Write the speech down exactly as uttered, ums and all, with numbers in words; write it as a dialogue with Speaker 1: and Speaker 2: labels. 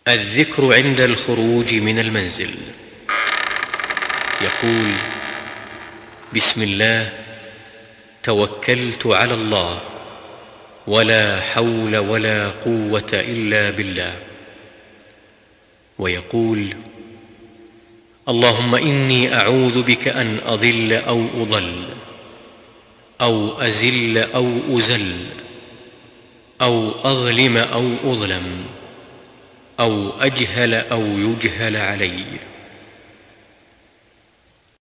Speaker 1: الذكر عند الخروج من المنزل. يقول: بسم الله، توكلت على الله، ولا حول ولا قوة إلا بالله. ويقول: اللهم إني أعوذ بك أن أضل أو أضل، أو أزل أو أزل، أو أظلم أو أظلم، أو أجهل أو يجهل علي.